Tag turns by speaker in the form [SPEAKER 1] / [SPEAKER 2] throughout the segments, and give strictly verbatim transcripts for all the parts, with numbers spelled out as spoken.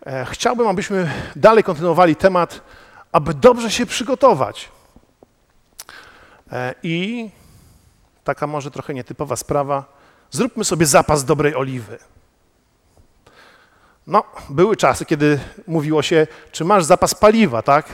[SPEAKER 1] Chciałbym, abyśmy dalej kontynuowali temat, aby dobrze się przygotować. I taka może trochę nietypowa sprawa, zróbmy sobie zapas dobrej oliwy. No, były czasy, kiedy mówiło się, czy masz zapas paliwa, tak,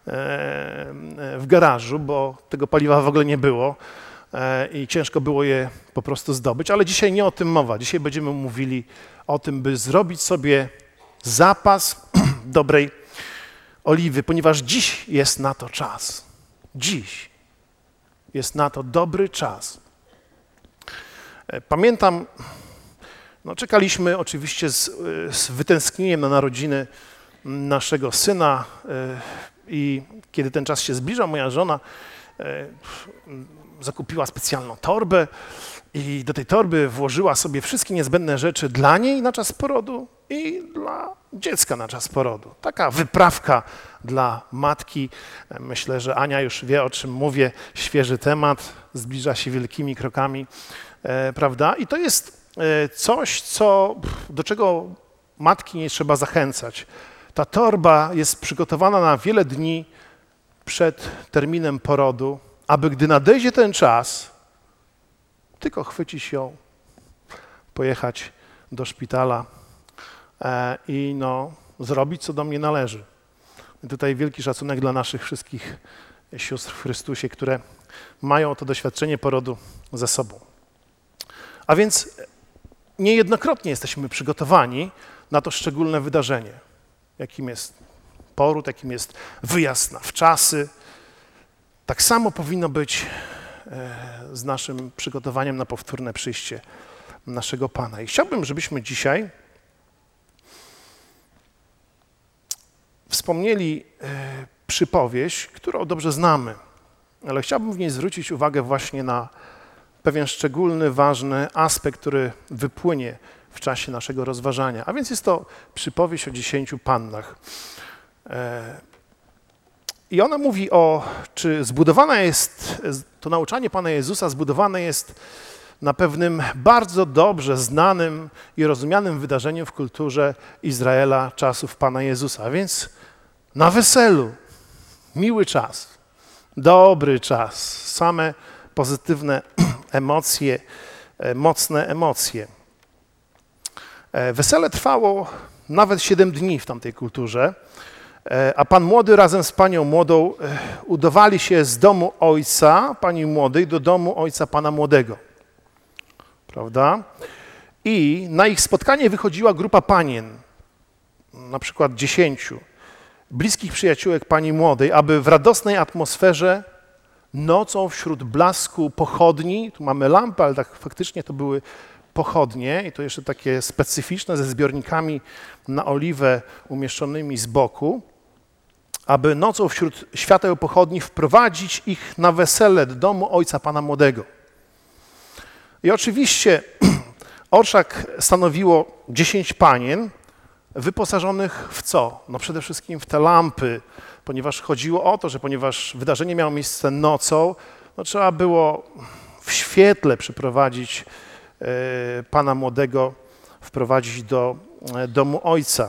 [SPEAKER 1] w garażu, bo tego paliwa w ogóle nie było i ciężko było je po prostu zdobyć, ale dzisiaj nie o tym mowa. Dzisiaj będziemy mówili o tym, by zrobić sobie zapas dobrej oliwy, ponieważ dziś jest na to czas. Dziś jest na to dobry czas. Pamiętam, no czekaliśmy oczywiście z, z wytęsknieniem na narodziny naszego syna i kiedy ten czas się zbliżał, moja żona zakupiła specjalną torbę i do tej torby włożyła sobie wszystkie niezbędne rzeczy dla niej na czas porodu i dla dziecka na czas porodu. Taka wyprawka dla matki. Myślę, że Ania już wie, o czym mówię. Świeży temat, zbliża się wielkimi krokami, e, prawda? I to jest e, coś, co, do czego matki nie trzeba zachęcać. Ta torba jest przygotowana na wiele dni przed terminem porodu, aby gdy nadejdzie ten czas, tylko chwycić ją, pojechać do szpitala e, i no, zrobić, co do mnie należy. I tutaj wielki szacunek dla naszych wszystkich sióstr w Chrystusie, które mają to doświadczenie porodu ze sobą. A więc niejednokrotnie jesteśmy przygotowani na to szczególne wydarzenie, jakim jest poród, jakim jest wyjazd na wczasy. Tak samo powinno być z naszym przygotowaniem na powtórne przyjście naszego Pana. I chciałbym, żebyśmy dzisiaj wspomnieli przypowieść, którą dobrze znamy, ale chciałbym w niej zwrócić uwagę właśnie na pewien szczególny, ważny aspekt, który wypłynie w czasie naszego rozważania. A więc jest to przypowieść o dziesięciu pannach. I ona mówi o, czy zbudowana jest, to nauczanie Pana Jezusa zbudowane jest na pewnym bardzo dobrze znanym i rozumianym wydarzeniu w kulturze Izraela czasów Pana Jezusa. A więc na weselu, miły czas, dobry czas, same pozytywne emocje, mocne emocje. Wesele trwało nawet siedem dni w tamtej kulturze, a pan młody razem z panią młodą udawali się z domu ojca pani młodej do domu ojca pana młodego. Prawda? I na ich spotkanie wychodziła grupa panien, na przykład dziesięciu, bliskich przyjaciółek pani młodej, aby w radosnej atmosferze nocą wśród blasku pochodni, tu mamy lampy, ale tak faktycznie to były pochodnie i to jeszcze takie specyficzne ze zbiornikami na oliwę umieszczonymi z boku, aby nocą wśród świateł pochodni wprowadzić ich na wesele do domu ojca pana młodego. I oczywiście orszak stanowiło dziesięć panien wyposażonych w co? No przede wszystkim w te lampy, ponieważ chodziło o to, że ponieważ wydarzenie miało miejsce nocą, no trzeba było w świetle przyprowadzić y, pana młodego, wprowadzić do y, domu ojca.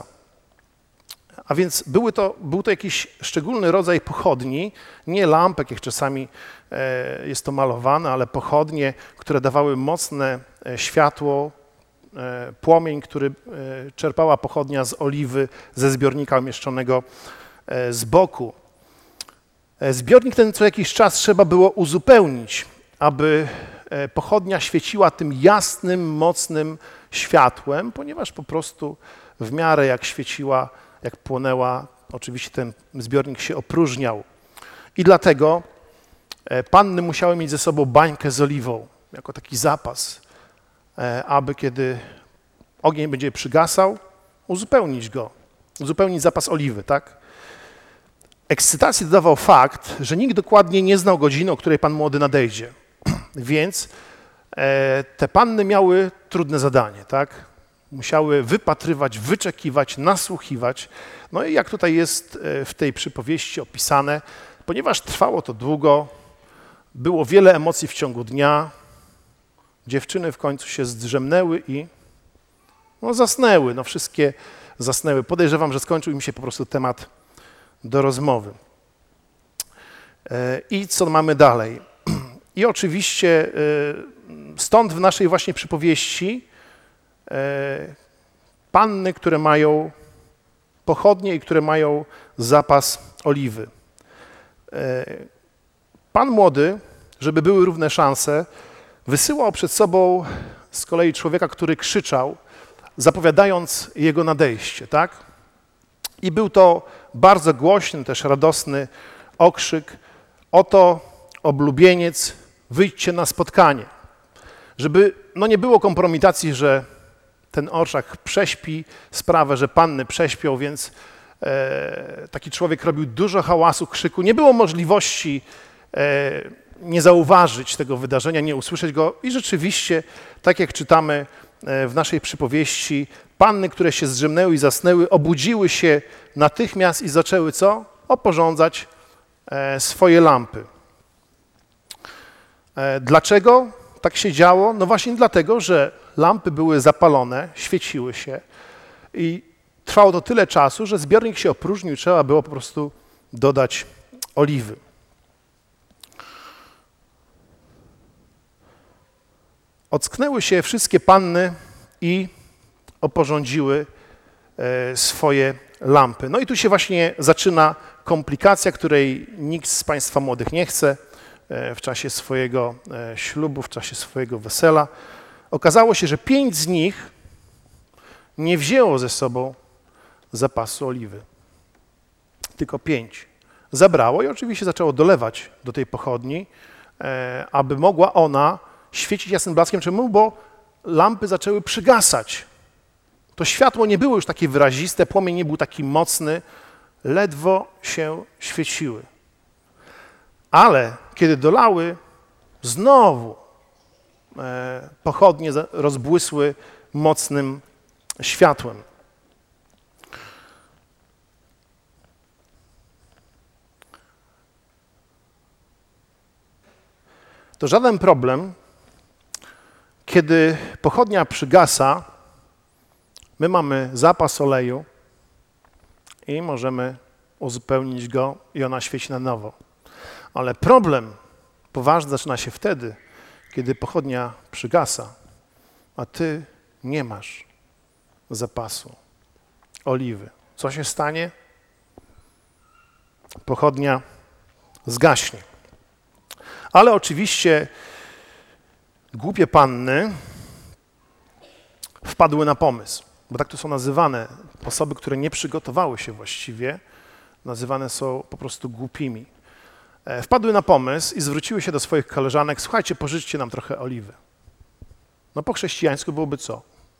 [SPEAKER 1] A więc były to, był to jakiś szczególny rodzaj pochodni, nie lampek, jak czasami e, jest to malowane, ale pochodnie, które dawały mocne e, światło, e, płomień, który e, czerpała pochodnia z oliwy, ze zbiornika umieszczonego e, z boku. E, zbiornik ten co jakiś czas trzeba było uzupełnić, aby e, pochodnia świeciła tym jasnym, mocnym światłem, ponieważ po prostu w miarę jak świeciła, jak płonęła, oczywiście ten zbiornik się opróżniał. I dlatego panny musiały mieć ze sobą bańkę z oliwą, jako taki zapas, aby kiedy ogień będzie przygasał, uzupełnić go, uzupełnić zapas oliwy, tak? Ekscytacji dodawał fakt, że nikt dokładnie nie znał godziny, o której pan młody nadejdzie. Więc te panny miały trudne zadanie, tak? Musiały wypatrywać, wyczekiwać, nasłuchiwać. No i jak tutaj jest w tej przypowieści opisane, ponieważ trwało to długo, było wiele emocji w ciągu dnia, dziewczyny w końcu się zdrzemnęły i no, zasnęły. No, wszystkie zasnęły. Podejrzewam, że skończył im się po prostu temat do rozmowy. I co mamy dalej? I oczywiście stąd w naszej właśnie przypowieści panny, które mają pochodnie i które mają zapas oliwy. Pan młody, żeby były równe szanse, wysyłał przed sobą z kolei człowieka, który krzyczał, zapowiadając jego nadejście, tak? I był to bardzo głośny, też radosny okrzyk: oto oblubieniec, wyjdźcie na spotkanie. Żeby no nie było kompromitacji, że ten orszak prześpi sprawę, że panny prześpią, więc e, taki człowiek robił dużo hałasu, krzyku. Nie było możliwości e, nie zauważyć tego wydarzenia, nie usłyszeć go i rzeczywiście, tak jak czytamy w naszej przypowieści, panny, które się zdrzemnęły i zasnęły, obudziły się natychmiast i zaczęły co? Oporządzać e, swoje lampy. E, dlaczego tak się działo? No właśnie dlatego, że lampy były zapalone, świeciły się i trwało to tyle czasu, że zbiornik się opróżnił i trzeba było po prostu dodać oliwy. Ocknęły się wszystkie panny i oporządziły swoje lampy. No i tu się właśnie zaczyna komplikacja, której nikt z Państwa młodych nie chce w czasie swojego ślubu, w czasie swojego wesela. Okazało się, że pięć z nich nie wzięło ze sobą zapasu oliwy. Tylko pięć zabrało i oczywiście zaczęło dolewać do tej pochodni, aby mogła ona świecić jasnym blaskiem. Czemu? Bo lampy zaczęły przygasać. To światło nie było już takie wyraziste, płomień nie był taki mocny, ledwo się świeciły. Ale kiedy dolały, znowu e, pochodnie rozbłysły mocnym światłem. To żaden problem, kiedy pochodnia przygasa, my mamy zapas oleju i możemy uzupełnić go i ona świeci na nowo. Ale problem poważny zaczyna się wtedy, kiedy pochodnia przygasa, a ty nie masz zapasu oliwy. Co się stanie? Pochodnia zgaśnie. Ale oczywiście głupie panny wpadły na pomysł, bo tak to są nazywane. Osoby, które nie przygotowały się właściwie, nazywane są po prostu głupimi. Wpadły na pomysł i zwróciły się do swoich koleżanek: słuchajcie, pożyczcie nam trochę oliwy. No po chrześcijańsku byłoby co?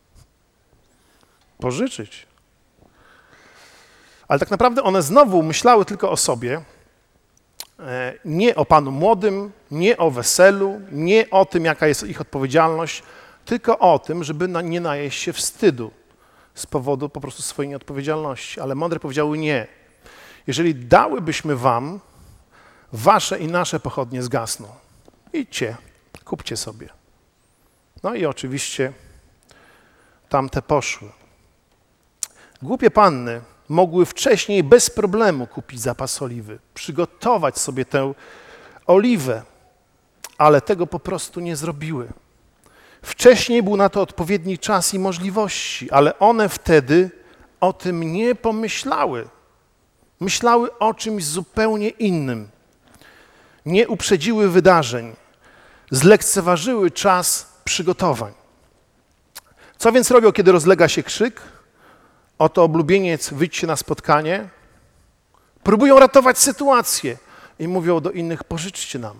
[SPEAKER 1] Pożyczyć. Ale tak naprawdę one znowu myślały tylko o sobie, nie o panu młodym, nie o weselu, nie o tym, jaka jest ich odpowiedzialność, tylko o tym, żeby nie najeść się wstydu z powodu po prostu swojej nieodpowiedzialności. Ale mądre powiedziały: nie. Jeżeli dałybyśmy wam, wasze i nasze pochodnie zgasną. Idźcie, kupcie sobie. No i oczywiście tamte poszły. Głupie panny mogły wcześniej bez problemu kupić zapas oliwy, przygotować sobie tę oliwę, ale tego po prostu nie zrobiły. Wcześniej był na to odpowiedni czas i możliwości, ale one wtedy o tym nie pomyślały. Myślały o czymś zupełnie innym. Nie uprzedziły wydarzeń, zlekceważyły czas przygotowań. Co więc robią, kiedy rozlega się krzyk? Oto oblubieniec, wyjdźcie na spotkanie. Próbują ratować sytuację i mówią do innych: pożyczcie nam.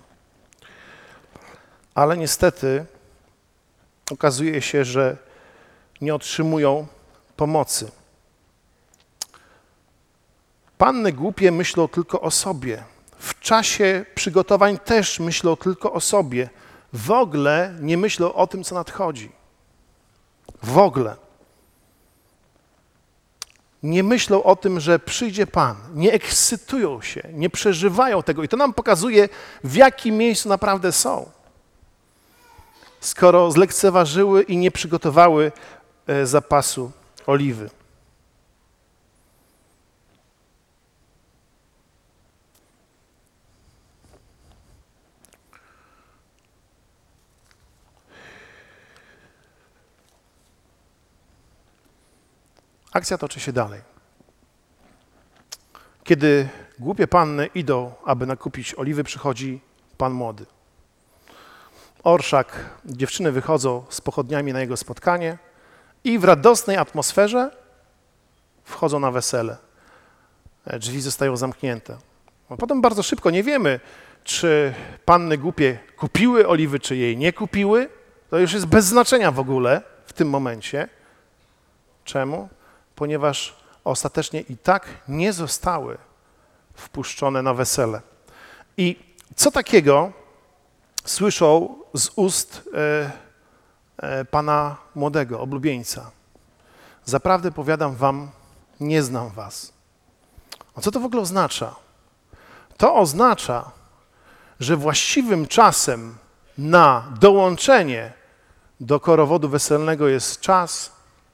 [SPEAKER 1] Ale niestety okazuje się, że nie otrzymują pomocy. Panny głupie myślą tylko o sobie. W czasie przygotowań też myślą tylko o sobie. W ogóle nie myślą o tym, co nadchodzi. W ogóle. Nie myślą o tym, że przyjdzie Pan. Nie ekscytują się, nie przeżywają tego. I to nam pokazuje, w jakim miejscu naprawdę są. Skoro zlekceważyły i nie przygotowały zapasu oliwy. Akcja toczy się dalej. Kiedy głupie panny idą, aby nakupić oliwy, przychodzi pan młody. Orszak, dziewczyny wychodzą z pochodniami na jego spotkanie i w radosnej atmosferze wchodzą na wesele. Drzwi zostają zamknięte. A potem bardzo szybko nie wiemy, czy panny głupie kupiły oliwy, czy jej nie kupiły. To już jest bez znaczenia w ogóle w tym momencie. Czemu? Ponieważ ostatecznie i tak nie zostały wpuszczone na wesele. I co takiego słyszą z ust e, e, pana młodego, oblubieńca? Zaprawdę powiadam wam, nie znam was. A co to w ogóle oznacza? To oznacza, że właściwym czasem na dołączenie do korowodu weselnego jest czas,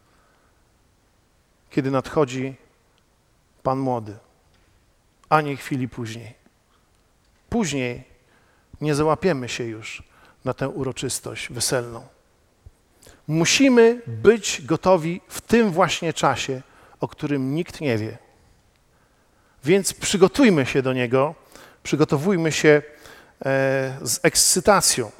[SPEAKER 1] kiedy nadchodzi pan młody, a nie chwili później. Później nie załapiemy się już na tę uroczystość weselną. Musimy być gotowi w tym właśnie czasie, o którym nikt nie wie. Więc przygotujmy się do niego, przygotowujmy się e, z ekscytacją.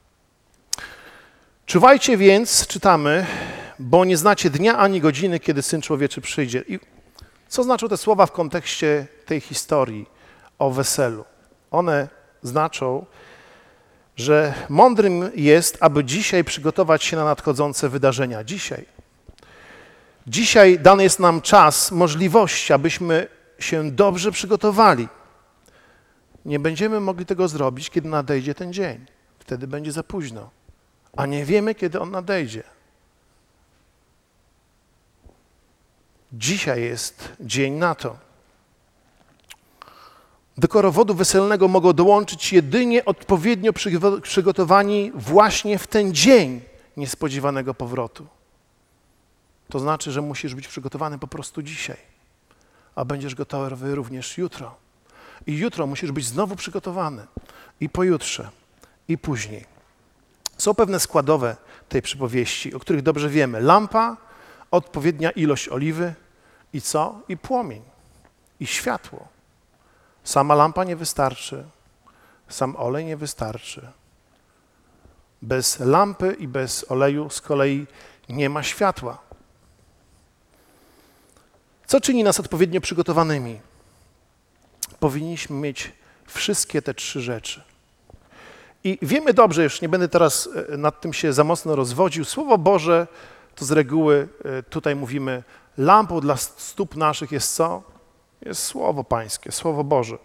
[SPEAKER 1] Czuwajcie więc, czytamy, bo nie znacie dnia ani godziny, kiedy Syn Człowieczy przyjdzie. I co znaczą te słowa w kontekście tej historii o weselu? One znaczą, że mądrym jest, aby dzisiaj przygotować się na nadchodzące wydarzenia. Dzisiaj. Dzisiaj dany jest nam czas, możliwość, abyśmy się dobrze przygotowali. Nie będziemy mogli tego zrobić, kiedy nadejdzie ten dzień. Wtedy będzie za późno. A nie wiemy, kiedy on nadejdzie. Dzisiaj jest dzień na to. Do korowodu weselnego mogą dołączyć jedynie odpowiednio przygotowani właśnie w ten dzień niespodziewanego powrotu. To znaczy, że musisz być przygotowany po prostu dzisiaj, a będziesz gotowy również jutro. I jutro musisz być znowu przygotowany. I pojutrze, i później. Są pewne składowe tej przypowieści, o których dobrze wiemy. Lampa, odpowiednia ilość oliwy i co? I płomień, i światło. Sama lampa nie wystarczy, sam olej nie wystarczy. Bez lampy i bez oleju z kolei nie ma światła. Co czyni nas odpowiednio przygotowanymi? Powinniśmy mieć wszystkie te trzy rzeczy. I wiemy dobrze, już nie będę teraz nad tym się za mocno rozwodził, Słowo Boże to z reguły, tutaj mówimy, lampą dla stóp naszych jest co? Jest Słowo Pańskie, Słowo Boże.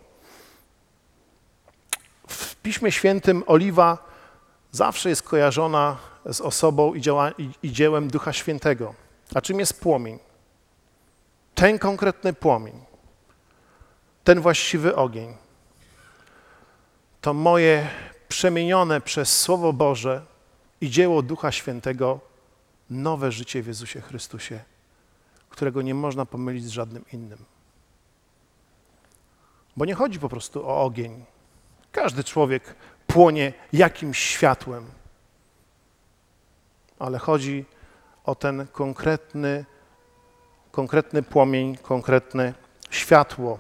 [SPEAKER 1] W Piśmie Świętym oliwa zawsze jest kojarzona z osobą i, działa, i, i dziełem Ducha Świętego. A czym jest płomień? Ten konkretny płomień, ten właściwy ogień, to moje przemienione przez Słowo Boże i dzieło Ducha Świętego nowe życie w Jezusie Chrystusie, którego nie można pomylić z żadnym innym. Bo nie chodzi po prostu o ogień. Każdy człowiek płonie jakimś światłem, ale chodzi o ten konkretny, konkretny płomień, konkretne światło.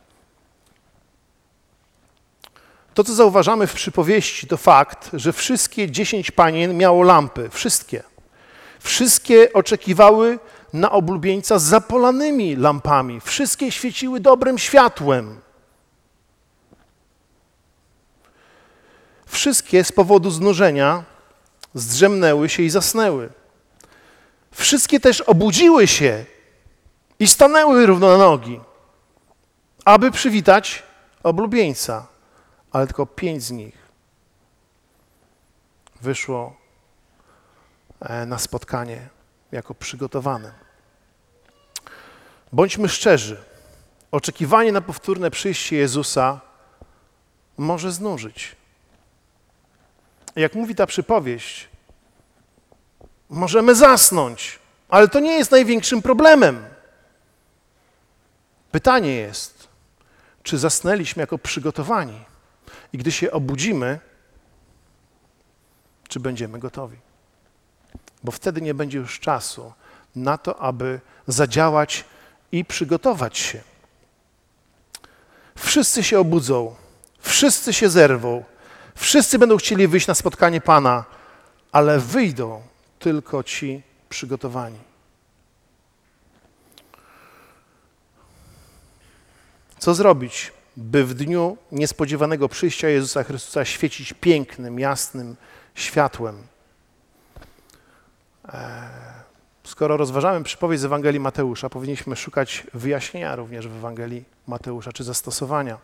[SPEAKER 1] To, co zauważamy w przypowieści, to fakt, że wszystkie dziesięć panien miało lampy. Wszystkie. Wszystkie oczekiwały na oblubieńca z zapalanymi lampami. Wszystkie świeciły dobrym światłem. Wszystkie z powodu znużenia zdrzemnęły się i zasnęły. Wszystkie też obudziły się i stanęły równo na nogi, aby przywitać oblubieńca. Ale tylko pięć z nich wyszło na spotkanie jako przygotowane. Bądźmy szczerzy. Oczekiwanie na powtórne przyjście Jezusa może znużyć. Jak mówi ta przypowieść, możemy zasnąć, ale to nie jest największym problemem. Pytanie jest, czy zasnęliśmy jako przygotowani i gdy się obudzimy, czy będziemy gotowi? Bo wtedy nie będzie już czasu na to, aby zadziałać i przygotować się. Wszyscy się obudzą, wszyscy się zerwą, wszyscy będą chcieli wyjść na spotkanie Pana, ale wyjdą tylko ci przygotowani. Co zrobić, by w dniu niespodziewanego przyjścia Jezusa Chrystusa świecić pięknym, jasnym światłem? Skoro rozważamy przypowieść z Ewangelii Mateusza, powinniśmy szukać wyjaśnienia również w Ewangelii Mateusza, czy zastosowania.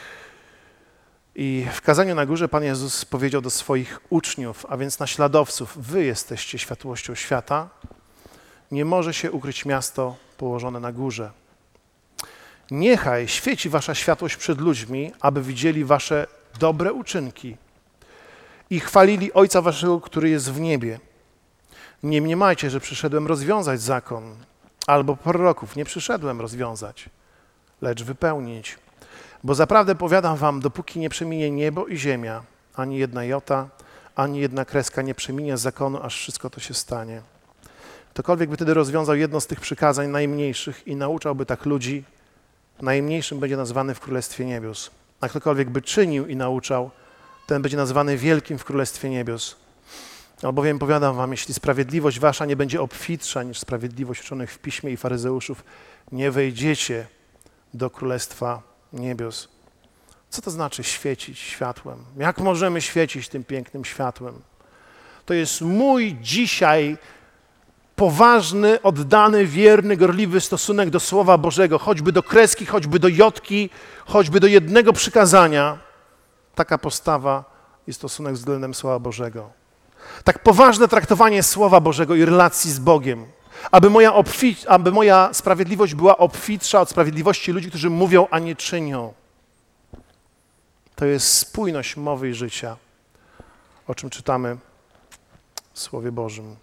[SPEAKER 1] I w kazaniu na górze Pan Jezus powiedział do swoich uczniów, a więc naśladowców: wy jesteście światłością świata. Nie może się ukryć miasto położone na górze. Niechaj świeci wasza światłość przed ludźmi, aby widzieli wasze dobre uczynki i chwalili Ojca waszego, który jest w niebie. Nie mniemajcie, że przyszedłem rozwiązać zakon, albo proroków. Nie przyszedłem rozwiązać, lecz wypełnić. Bo zaprawdę powiadam wam, dopóki nie przeminie niebo i ziemia, ani jedna jota, ani jedna kreska nie przeminie z zakonu, aż wszystko to się stanie. Ktokolwiek by wtedy rozwiązał jedno z tych przykazań najmniejszych i nauczałby tak ludzi, najmniejszym będzie nazwany w Królestwie Niebios. A ktokolwiek by czynił i nauczał, ten będzie nazwany wielkim w Królestwie Niebios. Albowiem powiadam wam, jeśli sprawiedliwość wasza nie będzie obfitsza niż sprawiedliwość uczonych w Piśmie i faryzeuszów, nie wejdziecie do Królestwa Niebios. Co to znaczy świecić światłem? Jak możemy świecić tym pięknym światłem? To jest mój dzisiaj poważny, oddany, wierny, gorliwy stosunek do Słowa Bożego, choćby do kreski, choćby do jotki, choćby do jednego przykazania. Taka postawa i stosunek względem Słowa Bożego. Tak poważne traktowanie Słowa Bożego i relacji z Bogiem, aby moja, obfi- aby moja sprawiedliwość była obfitsza od sprawiedliwości ludzi, którzy mówią, a nie czynią. To jest spójność mowy i życia, o czym czytamy w Słowie Bożym.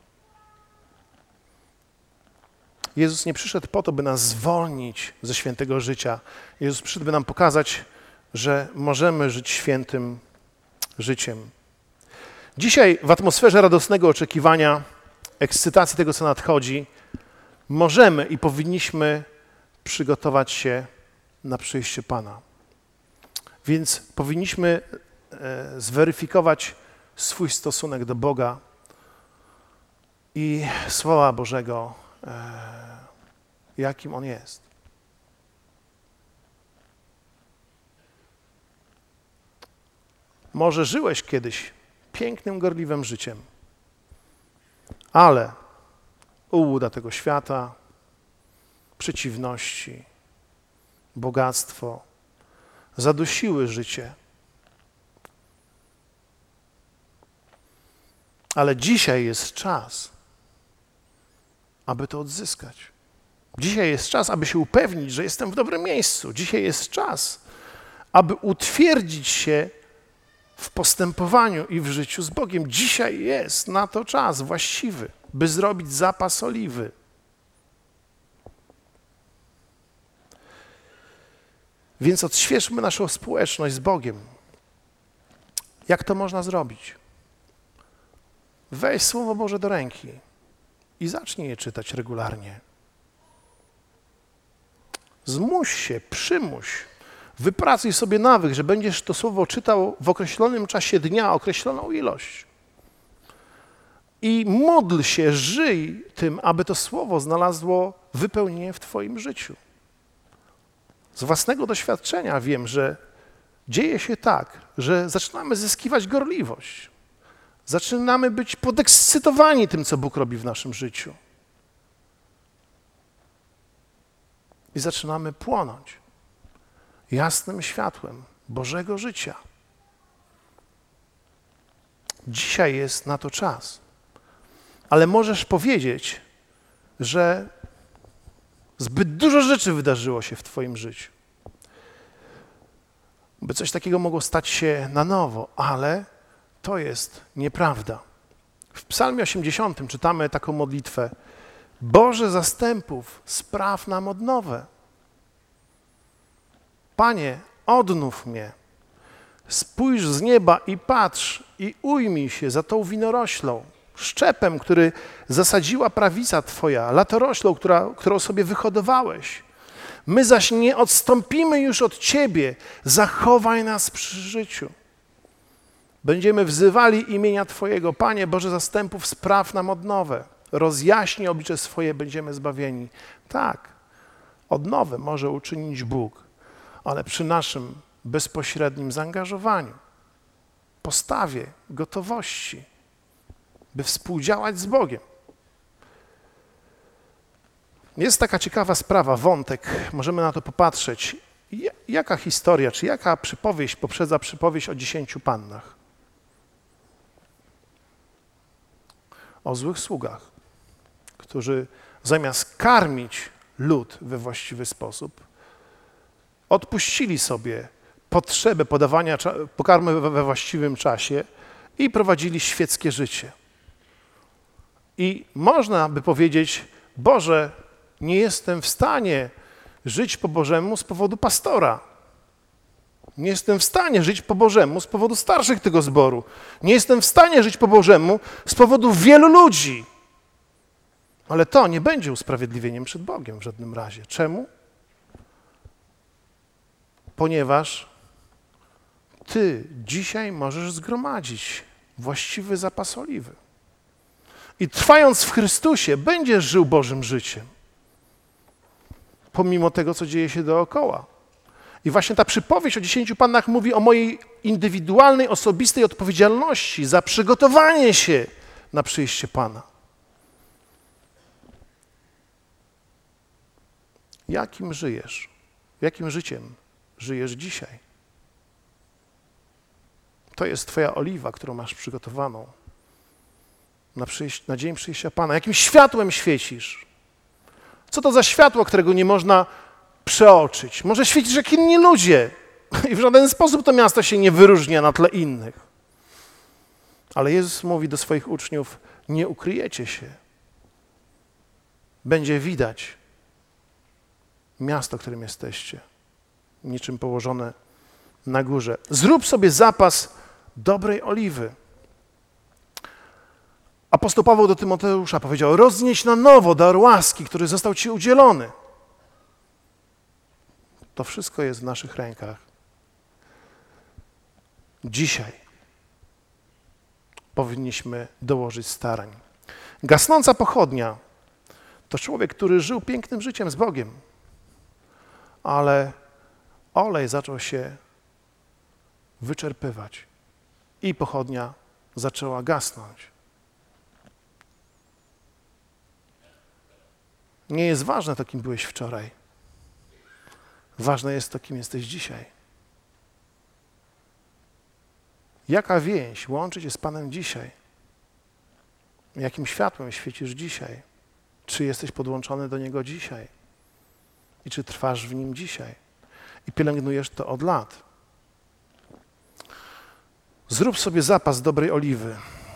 [SPEAKER 1] Jezus nie przyszedł po to, by nas zwolnić ze świętego życia. Jezus przyszedł, by nam pokazać, że możemy żyć świętym życiem. Dzisiaj w atmosferze radosnego oczekiwania, ekscytacji tego, co nadchodzi, możemy i powinniśmy przygotować się na przyjście Pana. Więc powinniśmy e, zweryfikować swój stosunek do Boga i Słowa Bożego, e, jakim On jest. Może żyłeś kiedyś pięknym, gorliwym życiem, ale ułuda tego świata, przeciwności, bogactwo zadusiły życie. Ale dzisiaj jest czas, aby to odzyskać. Dzisiaj jest czas, aby się upewnić, że jestem w dobrym miejscu. Dzisiaj jest czas, aby utwierdzić się w postępowaniu i w życiu z Bogiem. Dzisiaj jest na to czas właściwy, by zrobić zapas oliwy. Więc odświeżmy naszą społeczność z Bogiem. Jak to można zrobić? Weź Słowo Boże do ręki i zacznij je czytać regularnie. Zmuś się, przymuś. Wypracuj sobie nawyk, że będziesz to słowo czytał w określonym czasie dnia, określoną ilość. I módl się, żyj tym, aby to słowo znalazło wypełnienie w twoim życiu. Z własnego doświadczenia wiem, że dzieje się tak, że zaczynamy zyskiwać gorliwość. Zaczynamy być podekscytowani tym, co Bóg robi w naszym życiu. I zaczynamy płonąć jasnym światłem Bożego życia. Dzisiaj jest na to czas. Ale możesz powiedzieć, że zbyt dużo rzeczy wydarzyło się w twoim życiu. By coś takiego mogło stać się na nowo, ale to jest nieprawda. W Psalmie osiemdziesiątym czytamy taką modlitwę: Boże zastępów, spraw nam odnowę. Panie, odnów mnie. Spójrz z nieba i patrz i ujmij się za tą winoroślą. szczepem, który zasadziła prawica Twoja, latoroślą, która, którą sobie wyhodowałeś. My zaś nie odstąpimy już od Ciebie, zachowaj nas przy życiu. Będziemy wzywali imienia Twojego. Panie Boże zastępów, spraw nam odnowę. Rozjaśnij oblicze swoje, będziemy zbawieni. Tak, odnowę może uczynić Bóg, ale przy naszym bezpośrednim zaangażowaniu, postawie, gotowości, by współdziałać z Bogiem. Jest taka ciekawa sprawa, wątek, możemy na to popatrzeć. Jaka historia, czy jaka przypowieść poprzedza przypowieść o dziesięciu pannach? O złych sługach, którzy zamiast karmić lud we właściwy sposób, odpuścili sobie potrzebę podawania pokarmy we właściwym czasie i prowadzili świeckie życie. I można by powiedzieć, Boże, nie jestem w stanie żyć po Bożemu z powodu pastora. Nie jestem w stanie żyć po Bożemu z powodu starszych tego zboru. Nie jestem w stanie żyć po Bożemu z powodu wielu ludzi. Ale to nie będzie usprawiedliwieniem przed Bogiem w żadnym razie. Czemu? Ponieważ Ty dzisiaj możesz zgromadzić właściwy zapas oliwy. I trwając w Chrystusie, będziesz żył Bożym życiem. Pomimo tego, co dzieje się dookoła. I właśnie ta przypowieść o dziesięciu pannach mówi o mojej indywidualnej, osobistej odpowiedzialności za przygotowanie się na przyjście Pana. Jakim żyjesz? Jakim życiem żyjesz dzisiaj? To jest Twoja oliwa, którą masz przygotowaną na, przyjście, na dzień przyjścia Pana. Jakim światłem świecisz? Co to za światło, którego nie można przeoczyć? Może świecisz jak inni ludzie i w żaden sposób to miasto się nie wyróżnia na tle innych. Ale Jezus mówi do swoich uczniów, nie ukryjecie się. Będzie widać miasto, którym jesteście, niczym położone na górze. Zrób sobie zapas dobrej oliwy. Apostoł Paweł do Tymoteusza powiedział, roznieś na nowo dar łaski, który został Ci udzielony. To wszystko jest w naszych rękach. Dzisiaj powinniśmy dołożyć starań. Gasnąca pochodnia to człowiek, który żył pięknym życiem z Bogiem, ale olej zaczął się wyczerpywać i pochodnia zaczęła gasnąć. Nie jest ważne to, kim byłeś wczoraj. Ważne jest to, kim jesteś dzisiaj. Jaka więź łączy cię z Panem dzisiaj? Jakim światłem świecisz dzisiaj? Czy jesteś podłączony do Niego dzisiaj? I czy trwasz w Nim dzisiaj? I pielęgnujesz to od lat. Zrób sobie zapas dobrej oliwy.